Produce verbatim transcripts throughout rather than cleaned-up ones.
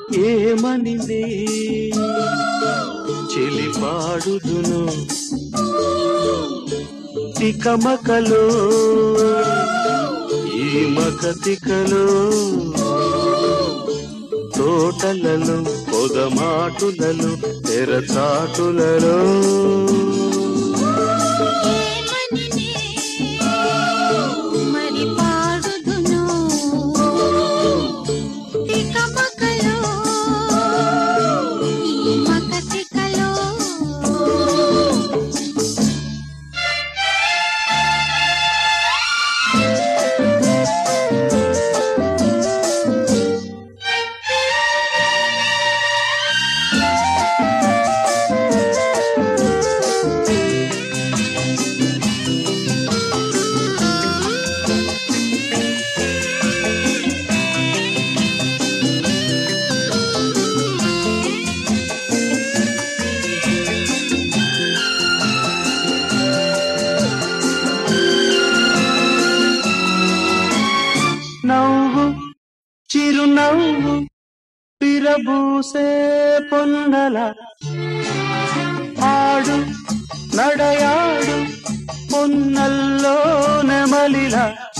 ఏమనినే చెలి పాడుదును తికమకలో ఈ మకతికలో తోటలలో పొదమాటులలో తెరచాటులలో నవ్వు చిరునవ్వు విరబూసే పొన్నల ఆడు నడయాడు పొన్నల్లో నెమలిల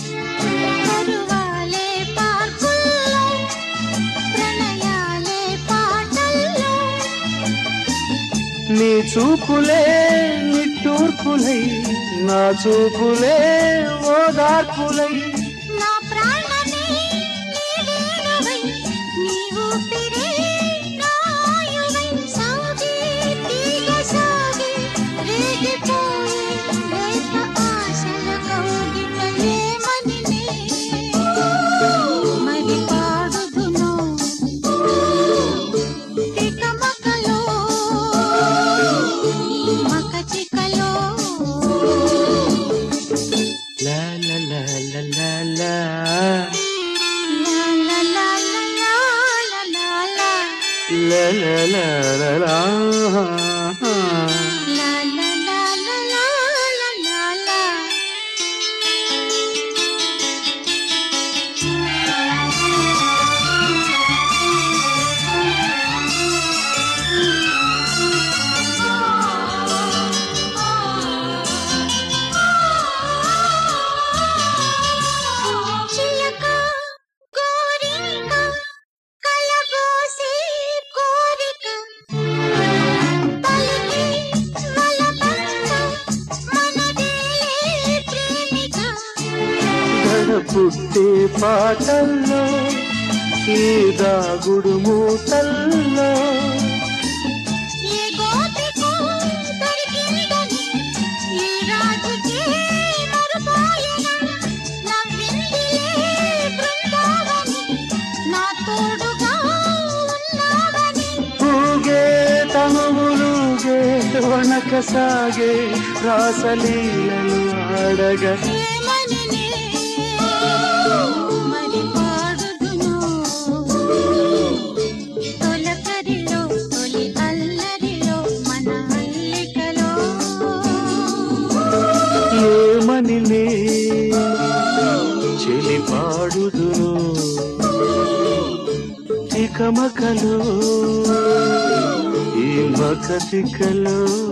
నీ చూపులే నిట్టూర్పులై నా చూపులే ఓదార్పులై La la la la la la la la la la la la la పుట్టే పాటల్లో ఈ దాగుడు మూతల్లో ఊగే తనువులుగే వనక సాగే రాసలీలలు ఆడగా ఏమనినే చెలి పాడుదును తికమకలో ఈ మకతికలో